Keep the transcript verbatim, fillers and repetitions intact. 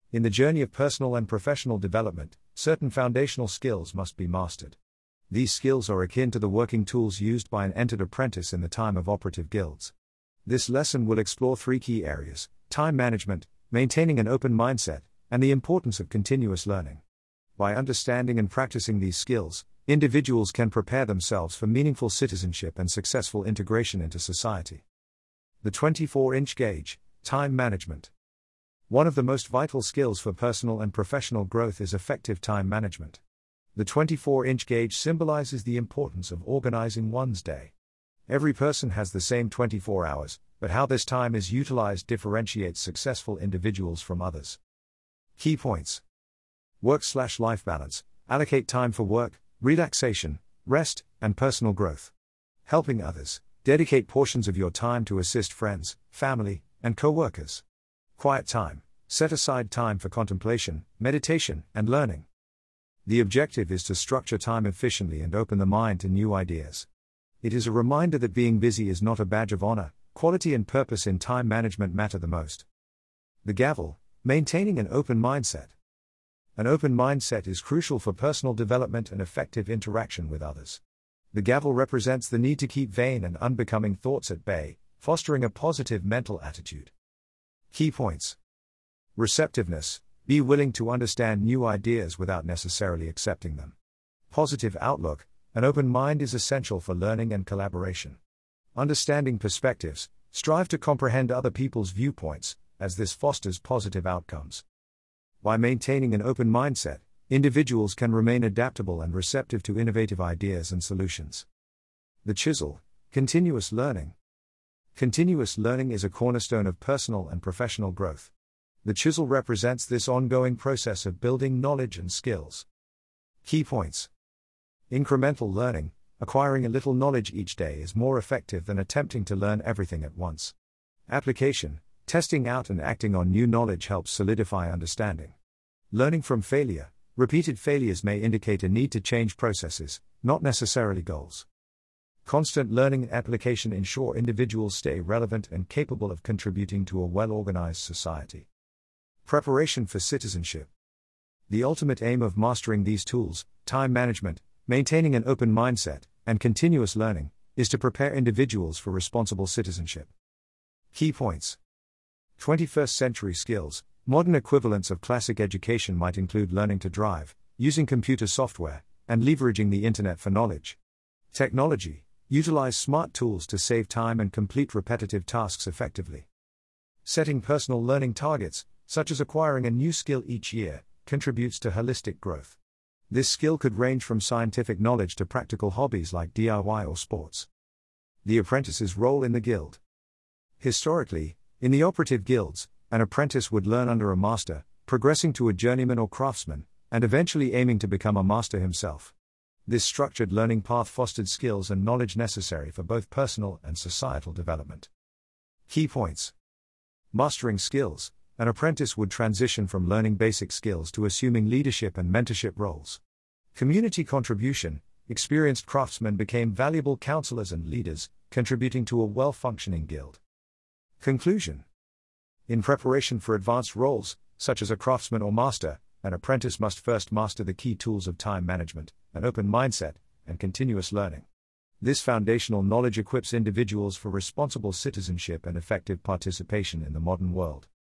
In the journey of personal and professional development, certain foundational skills must be mastered. These skills are akin to the working tools used by an entered apprentice in the time of operative guilds. This lesson will explore three key areas: time management, maintaining an open mindset, and the importance of continuous learning. By understanding and practicing these skills, individuals can prepare themselves for meaningful citizenship and successful integration into society. The twenty-four inch gauge, time management. One of the most vital skills for personal and professional growth is effective time management. The twenty-four inch gauge symbolizes the importance of organizing one's day. Every person has the same twenty-four hours, but how this time is utilized differentiates successful individuals from others. Key points: work-slash-life balance. Allocate time for work, relaxation, rest, and personal growth. Helping others. Dedicate portions of your time to assist friends, family, and co-workers. Quiet time. Set aside time for contemplation, meditation, and learning. The objective is to structure time efficiently and open the mind to new ideas. It is a reminder that being busy is not a badge of honor. Quality and purpose in time management matter the most. The gavel. Maintaining an open mindset. An open mindset is crucial for personal development and effective interaction with others. The gavel represents the need to keep vain and unbecoming thoughts at bay, fostering a positive mental attitude. Key points: receptiveness. Be willing to understand new ideas without necessarily accepting them. Positive outlook. An open mind is essential for learning and collaboration. Understanding perspectives. Strive to comprehend other people's viewpoints, as this fosters positive outcomes. By maintaining an open mindset, individuals can remain adaptable and receptive to innovative ideas and solutions. The chisel. Continuous learning. Continuous learning is a cornerstone of personal and professional growth. The chisel represents this ongoing process of building knowledge and skills. Key points: incremental learning. Acquiring a little knowledge each day is more effective than attempting to learn everything at once. Application. Testing out and acting on new knowledge helps solidify understanding. Learning from failure. Repeated failures may indicate a need to change processes, not necessarily goals. Constant learning and application ensure individuals stay relevant and capable of contributing to a well-organized society. Preparation for citizenship. The ultimate aim of mastering these tools, time management, maintaining an open mindset, and continuous learning, is to prepare individuals for responsible citizenship. Key points: twenty-first century skills. Modern equivalents of classic education might include learning to drive, using computer software, and leveraging the internet for knowledge. Technology. Utilize smart tools to save time and complete repetitive tasks effectively. Setting personal learning targets, such as acquiring a new skill each year, contributes to holistic growth. This skill could range from scientific knowledge to practical hobbies like D I Y or sports. The apprentice's role in the guild. Historically, in the operative guilds, an apprentice would learn under a master, progressing to a journeyman or craftsman, and eventually aiming to become a master himself. This structured learning path fostered skills and knowledge necessary for both personal and societal development. Key points: mastering skills. An apprentice would transition from learning basic skills to assuming leadership and mentorship roles. Community contribution. Experienced craftsmen became valuable counselors and leaders, contributing to a well-functioning guild. Conclusion. In preparation for advanced roles, such as a craftsman or master, an apprentice must first master the key tools of time management, an open mindset, and continuous learning. This foundational knowledge equips individuals for responsible citizenship and effective participation in the modern world.